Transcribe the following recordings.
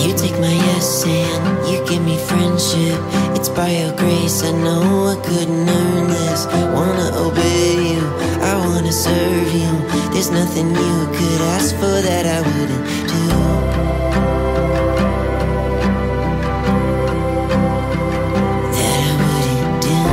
You take my yes and you give me friendship. It's by your grace, I know I couldn't earn this. Wanna obey you, I wanna serve you. There's nothing you could ask for that I wouldn't do. That I wouldn't do.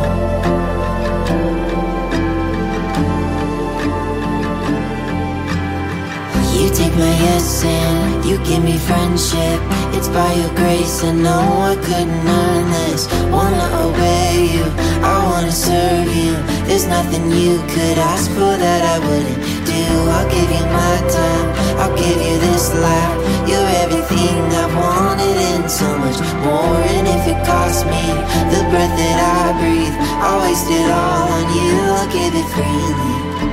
You take my yes and you give me friendship. It's by your grace, I know I couldn't earn this. Wanna obey you, I wanna serve you. There's nothing you could ask for that I wouldn't do. I'll give you my time, I'll give you this life. You're everything I've wanted and so much more. And if it costs me the breath that I breathe, I'll waste it all on you, I'll give it freely.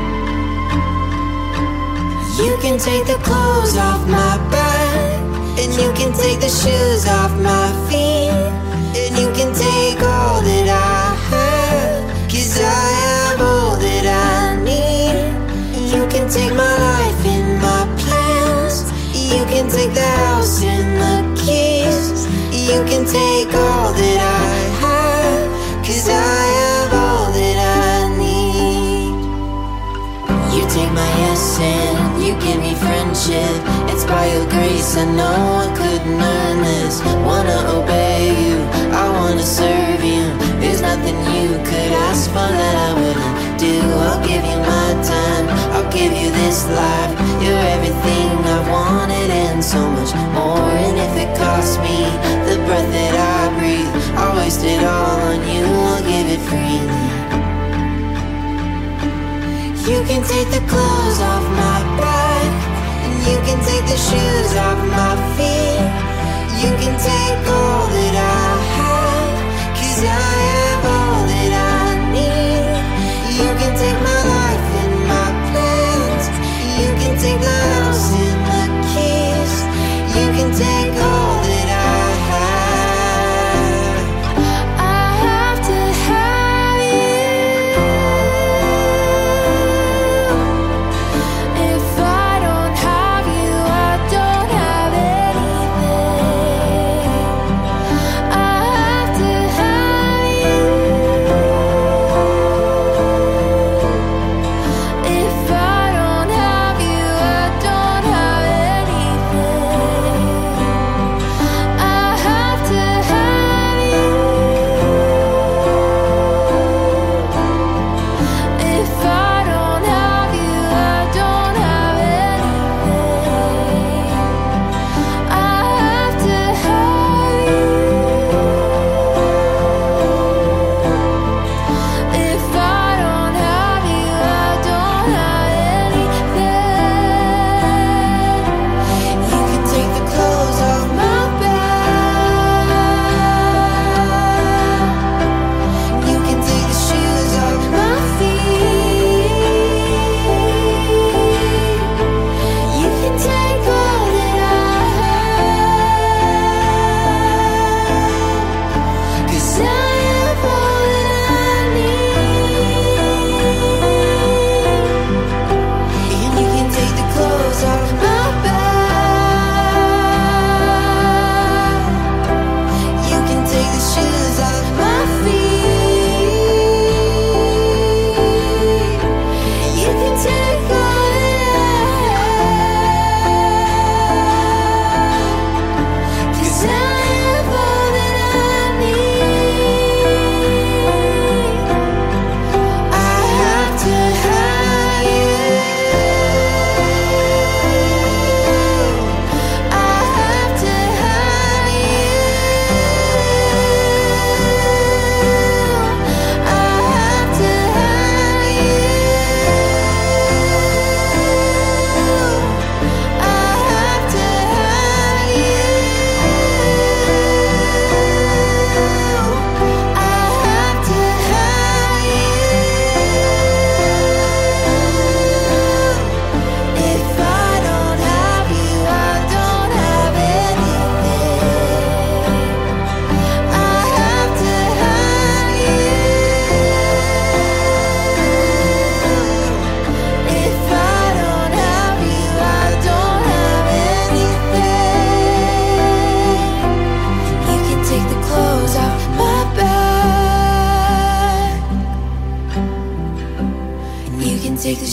You can take the clothes off my back, and you can take the shoes off my feet, and you can take all that I have, 'cause I have all that I need. You can take my life and my plans. You can take the house and the keys. You can take all that I have, 'cause I have all that I need. You take my yes and you give me friendship. It's by your grace, I know I couldn't earn this. Wanna obey you, I wanna serve you. There's nothing you could ask for that I wouldn't do. I'll give you my time, I'll give you this life. You're everything I've wanted and so much more. And if it costs me the breath that I breathe, I'll waste it all on you, I'll give it freely. You can take the clothes off my back, and you can take the shoes off my feet. You can take all that I have, 'cause I have all that I need. You can take my life and my plans. You can take the house and the keys. You can take all that I have. I have to have you. If I don't have you, I don't have anything.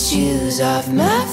shoes off my